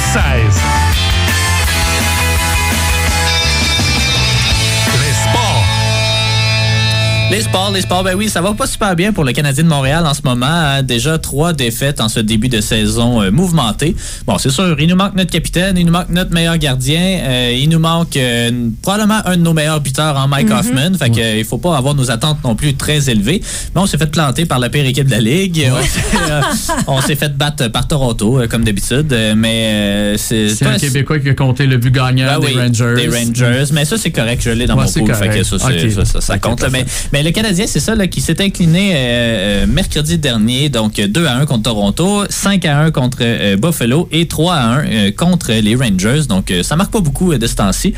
16. Les sports, ben oui, ça va pas super bien pour le Canadien de Montréal en ce moment. Hein. Déjà 3 défaites en ce début de saison mouvementé. Bon, c'est sûr, il nous manque notre capitaine, il nous manque notre meilleur gardien, il nous manque probablement un de nos meilleurs buteurs en Mike Hoffman. Fait que il faut pas avoir nos attentes non plus très élevées. Mais on s'est fait planter par la pire équipe de la Ligue. On s'est fait battre par Toronto, comme d'habitude. Mais c'est un Québécois qui a compté le but gagnant des Rangers. Des Rangers. Mais ça, c'est correct. Je l'ai dans mon pool. Fait que ça compte. Mais le Canadien, c'est ça, là, qui s'est incliné mercredi dernier, donc 2-1 contre Toronto, 5-1 contre Buffalo et 3-1 contre les Rangers. Donc, ça marque pas beaucoup de ce temps-ci.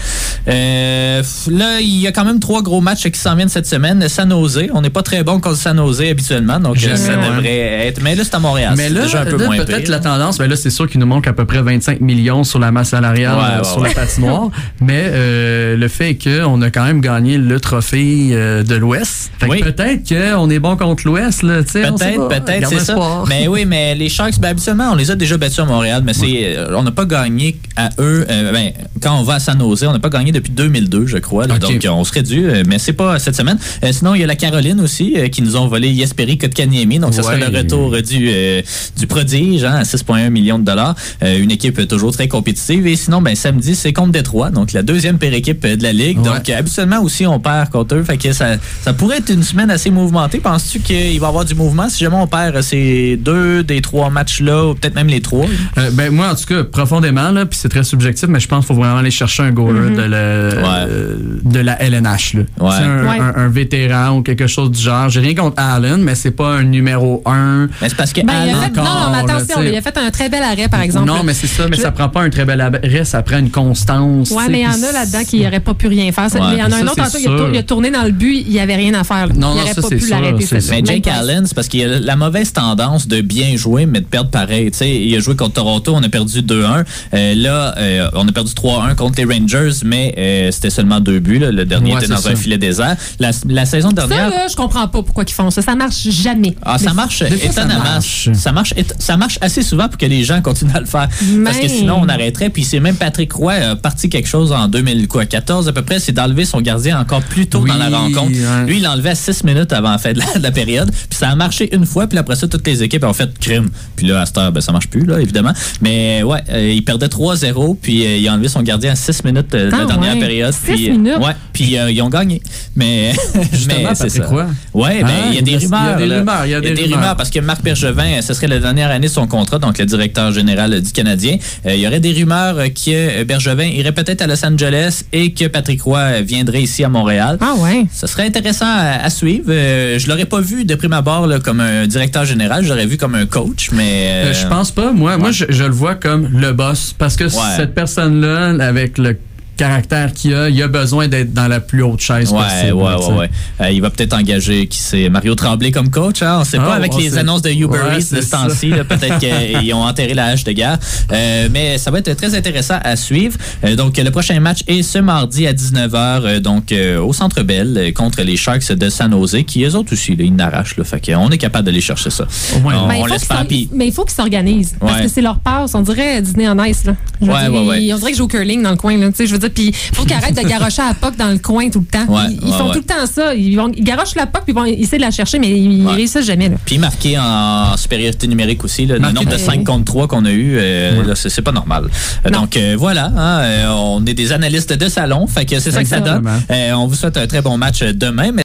Là, il y a quand même 3 gros matchs qui s'en viennent cette semaine. San Jose, on n'est pas très bon contre San Jose habituellement, donc ça devrait être... Mais là, c'est à Montréal. Mais là, déjà un peu moins peut-être pire. La tendance, mais là, c'est sûr qu'il nous manque à peu près 25 millions sur la masse salariale sur la patinoire. Mais le fait est qu'on a quand même gagné le trophée de l'Ouest. Fait que peut-être qu'on est bon contre l'Ouest, là, tu sais. Peut-être, c'est ça. Mais oui, mais les Sharks, habituellement, on les a déjà battus à Montréal, mais on n'a pas gagné à eux. Quand on va à San Jose, on n'a pas gagné depuis 2002, je crois. Là, donc, on serait dû, mais c'est pas cette semaine. Sinon, il y a la Caroline aussi, qui nous ont volé Jesperi Kotkaniemi. Donc, ça serait le retour du prodige, à 6,1 millions de dollars. Une équipe toujours très compétitive. Et sinon, samedi, c'est contre Détroit, donc la deuxième pire équipe de la Ligue. Donc, habituellement aussi, on perd contre eux. Fait que ça pourrait être une semaine assez mouvementée. Penses-tu qu'il va y avoir du mouvement si jamais on perd ces 2 des 3 matchs-là, ou peut-être même les 3? Moi, en tout cas, profondément, là, puis c'est très subjectif, mais je pense qu'il faut vraiment aller chercher un goaler de la LNH. Là. Un vétéran ou quelque chose du genre. J'ai rien contre Allen, mais c'est pas un numéro 1. Mais c'est parce que Allen non, mais attention, il a fait un très bel arrêt, par exemple. Non, mais c'est ça, mais ça prend pas un très bel arrêt, ça prend une constance. Oui, mais il y en a là-dedans qui n'auraient pas pu rien faire. Il y en a un autre, il a tourné dans le but, il n'y avait rien à faire. Non, il n'aurait pas pu l'arrêter. Mais Jake Allen, c'est parce qu'il a la mauvaise tendance de bien jouer, mais de perdre pareil. T'sais, il a joué contre Toronto, on a perdu 2-1. Là, on a perdu 3-1 contre les Rangers, mais c'était seulement 2 buts. Là. Le dernier était dans un filet désert. La saison dernière... Ça, là, je comprends pas pourquoi ils font ça. Ça marche jamais. Ça marche étonnamment. Ça marche assez souvent pour que les gens continuent à le faire. Parce que sinon, on arrêterait. Puis c'est même Patrick Roy a parti quelque chose en 2014 à peu près, c'est d'enlever son gardien encore plus tôt dans la rencontre. Lui, il l'a enlevé à 6 minutes avant la fin de la période. Puis ça a marché une fois, puis après ça, toutes les équipes ont fait crime. Puis là, à cette heure, ça marche plus, là, évidemment. Mais il perdait 3-0, puis il a enlevé son gardien à 6 minutes de la dernière période. 6 minutes? Ouais, puis ils ont gagné. Mais justement, c'est ça. Ouais, il y a des rumeurs. Il y a des rumeurs parce que Marc Bergevin, ce serait la dernière année de son contrat, donc le directeur général du Canadien. Il y aurait des rumeurs que Bergevin irait peut-être à Los Angeles et que Patrick Roy viendrait ici à Montréal. Ah ouais. Ça serait intéressant à suivre. Je l'aurais pas vu de prime abord là, comme un directeur général, je l'aurais vu comme un coach, mais... je pense pas. Moi, je le vois comme le boss, parce que cette personne-là, avec le caractère qu'il a, il a besoin d'être dans la plus haute chaise possible. Il va peut-être engager, qui c'est, Mario Tremblay comme coach. Hein? On ne sait pas, avec les annonces de Uber Eats de ce temps-ci, peut-être qu'ils ont enterré la hache de guerre. Mais ça va être très intéressant à suivre. Donc, le prochain match est ce mardi à 19h, au Centre Bell, contre les Sharks de San Jose, qui, eux autres aussi, là, ils n'arrachent. Fait qu'on est capable d'aller chercher ça. On laisse pas. Mais il faut qu'ils s'organisent. Parce que c'est leur passe. On dirait Disney on Ice. Là. On dirait que je joue au curling dans le coin. Là. Je veux dire, puis il faut qu'ils arrêtent de garrocher à la puck dans le coin tout le temps. Ils font tout le temps ça. Ils garochent la puck puis ils essaient de la chercher, mais ils réussissent jamais. Là. Puis marqué en supériorité numérique aussi, là, le nombre de 5 contre 3 qu'on a eu, là, c'est pas normal. Donc voilà, on est des analystes de salon, fait que c'est ça que ça donne. On vous souhaite un très bon match demain.